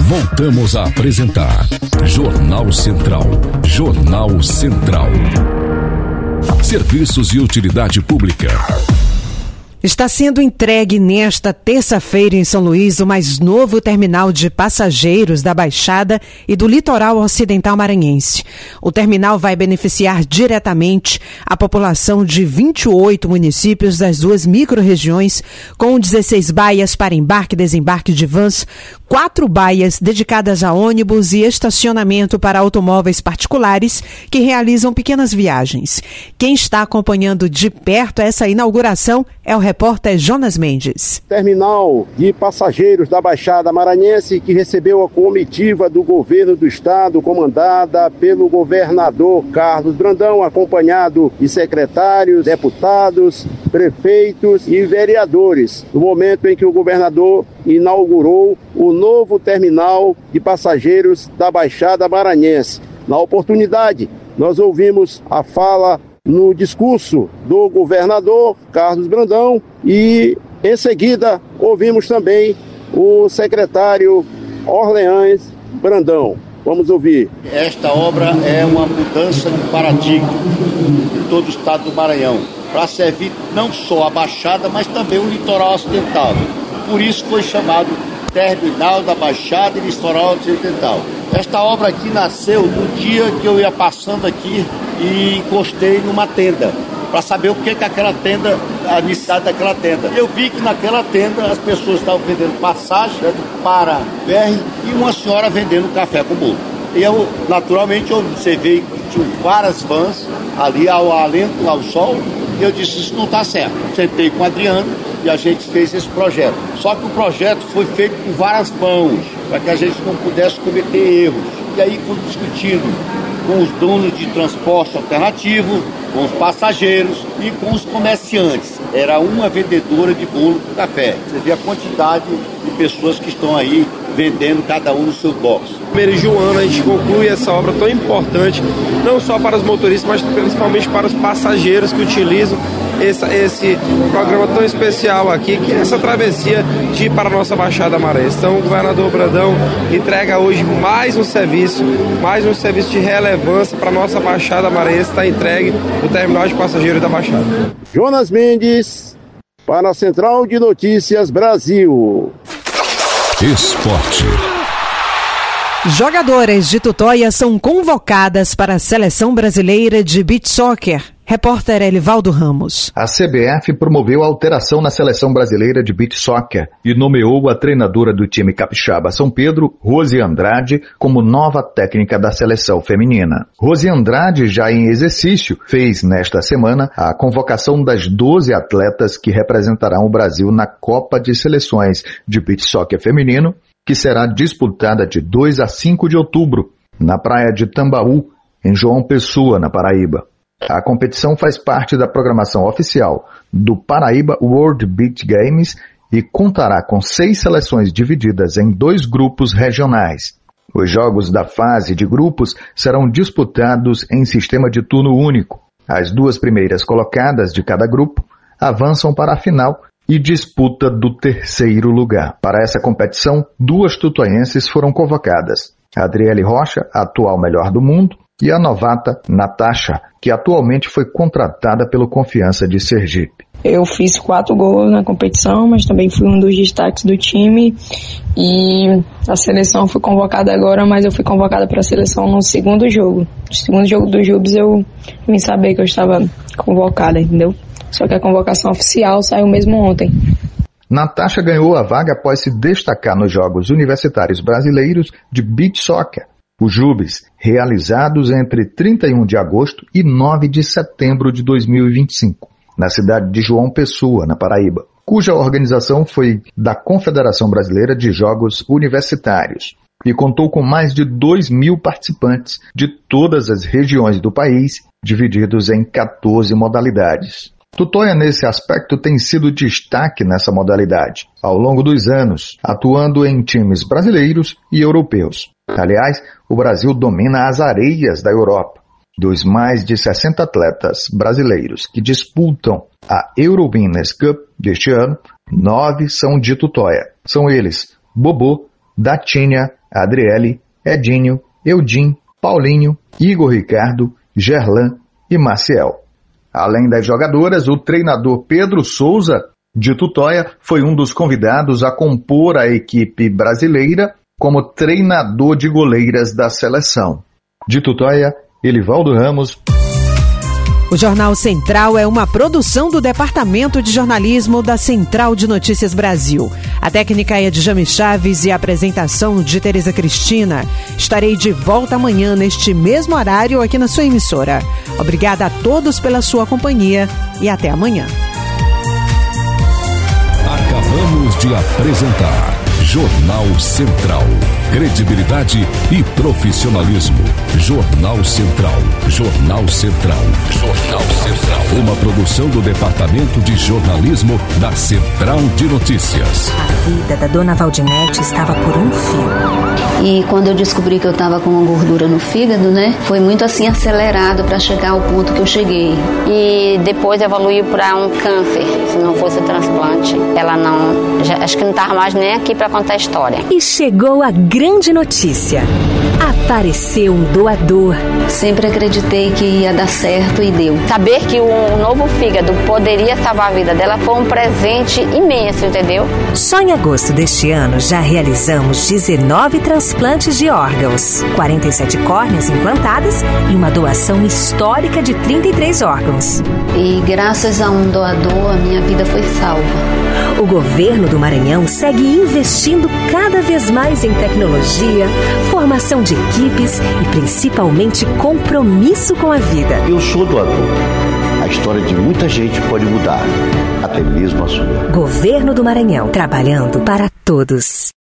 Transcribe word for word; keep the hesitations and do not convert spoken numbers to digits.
Voltamos a apresentar Jornal Central. Jornal Central. Serviços e utilidade pública. Está sendo entregue nesta terça-feira em São Luís o mais novo terminal de passageiros da Baixada e do litoral ocidental maranhense. O terminal vai beneficiar diretamente a população de vinte e oito municípios das duas micro-regiões, com dezesseis baias para embarque e desembarque de vans, quatro baias dedicadas a ônibus e estacionamento para automóveis particulares que realizam pequenas viagens. Quem está acompanhando de perto essa inauguração é o repórter Jonas Mendes. Terminal de passageiros da Baixada Maranhense que recebeu a comitiva do governo do estado, comandada pelo governador Carlos Brandão, acompanhado de secretários, deputados, prefeitos e vereadores, no momento em que o governador inaugurou o novo terminal de passageiros da Baixada Maranhense. Na oportunidade, nós ouvimos a fala no discurso do governador Carlos Brandão e, em seguida, ouvimos também o secretário Orleans Brandão. Vamos ouvir. Esta obra é uma mudança de paradigma em todo o estado do Maranhão, para servir não só a Baixada, mas também o litoral ocidental. Por isso foi chamado Terminal da Baixada e Litoral Ocidental. Esta obra aqui nasceu no dia que eu ia passando aqui e encostei numa tenda, para saber o que que aquela tenda, a necessidade daquela tenda. Eu vi que naquela tenda as pessoas estavam vendendo passagem para B R e uma senhora vendendo café com bolo. E eu, naturalmente, eu observei que tinha várias vans ali ao alento, ao sol, e eu disse, isso não está certo. Sentei com o Adriano e a gente fez esse projeto. Só que o projeto foi feito com várias mãos, para que a gente não pudesse cometer erros. E aí fui discutindo com os donos de transporte alternativo, com os passageiros e com os comerciantes. Era uma vendedora de bolo com café. Você vê a quantidade de pessoas que estão aí vendendo cada um no seu box. Primeiro de um ano a gente conclui essa obra tão importante, não só para os motoristas, mas principalmente para os passageiros que utilizam esse, esse programa tão especial aqui, que é essa travessia de ir para a nossa Baixada Maranhense. Então o governador Brandão entrega hoje mais um serviço, mais um serviço de relevância para a nossa Baixada Maranhense, está entregue o terminal de passageiros da Baixada. Jonas Mendes, para a Central de Notícias Brasil. Esporte. Jogadoras de Tutóia são convocadas para a Seleção Brasileira de Beach Soccer. Repórter Elivaldo Ramos. A C B F promoveu a alteração na Seleção Brasileira de Beach Soccer e nomeou a treinadora do time capixaba São Pedro, Rose Andrade, como nova técnica da seleção feminina. Rose Andrade, já em exercício, fez nesta semana a convocação das doze atletas que representarão o Brasil na Copa de Seleções de Beach Soccer feminino, que será disputada de dois a cinco de outubro, na praia de Tambaú, em João Pessoa, na Paraíba. A competição faz parte da programação oficial do Paraíba World Beach Games e contará com seis seleções divididas em dois grupos regionais. Os jogos da fase de grupos serão disputados em sistema de turno único. As duas primeiras colocadas de cada grupo avançam para a final e disputa do terceiro lugar. Para essa competição, duas tutoienses foram convocadas. A Adriele Rocha, atual melhor do mundo, e a novata Natasha, que atualmente foi contratada pelo Confiança de Sergipe. Eu fiz quatro gols na competição, mas também fui um dos destaques do time e a seleção foi convocada agora, mas eu fui convocada para a seleção no segundo jogo. No segundo jogo do Jubes eu vim saber que eu estava convocada, entendeu? Só que a convocação oficial saiu mesmo ontem. Natasha ganhou a vaga após se destacar nos Jogos Universitários Brasileiros de Beach Soccer, os Jubes, realizados entre trinta e um de agosto e nove de setembro de dois mil e vinte e cinco, na cidade de João Pessoa, na Paraíba, cuja organização foi da Confederação Brasileira de Jogos Universitários e contou com mais de dois mil participantes de todas as regiões do país, divididos em quatorze modalidades. Tutóia, nesse aspecto, tem sido destaque nessa modalidade, ao longo dos anos, atuando em times brasileiros e europeus. Aliás, o Brasil domina as areias da Europa. Dos mais de sessenta atletas brasileiros que disputam a Eurowinners Cup deste ano, nove são de Tutóia. São eles Bobô, Datinha, Adriele, Edinho, Eudim, Paulinho, Igor Ricardo, Gerlan e Maciel. Além das jogadoras, o treinador Pedro Souza, de Tutóia, foi um dos convidados a compor a equipe brasileira como treinador de goleiras da seleção. De Tutóia, Elivaldo Ramos. O Jornal Central é uma produção do Departamento de Jornalismo da Central de Notícias Brasil. A técnica é de Jami Chaves e a apresentação de Tereza Cristina. Estarei de volta amanhã neste mesmo horário aqui na sua emissora. Obrigada a todos pela sua companhia e até amanhã. Acabamos de apresentar Jornal Central. Credibilidade e profissionalismo. Jornal Central. Jornal Central. Jornal Central. Uma produção do Departamento de Jornalismo da Central de Notícias. A vida da dona Valdinete estava por um fio. E quando eu descobri que eu estava com uma gordura no fígado, né? Foi muito assim acelerado para chegar ao ponto que eu cheguei. E depois evoluiu para um câncer. Se não fosse o transplante, ela não... Já, acho que não estava mais nem aqui para contar a história. E chegou a grande notícia. Apareceu um doador. Sempre acreditei que ia dar certo e deu. Saber que um novo fígado poderia salvar a vida dela foi um presente imenso, entendeu? Só em agosto deste ano já realizamos dezenove transplantes de órgãos, quarenta e sete córneas implantadas e uma doação histórica de trinta e três órgãos. E graças a um doador, a minha vida foi salva. O governo do Maranhão segue investindo cada vez mais em tecnologia, formação de equipes e principalmente compromisso com a vida. Eu sou doador. A história de muita gente pode mudar, até mesmo a sua. Governo do Maranhão, trabalhando para todos.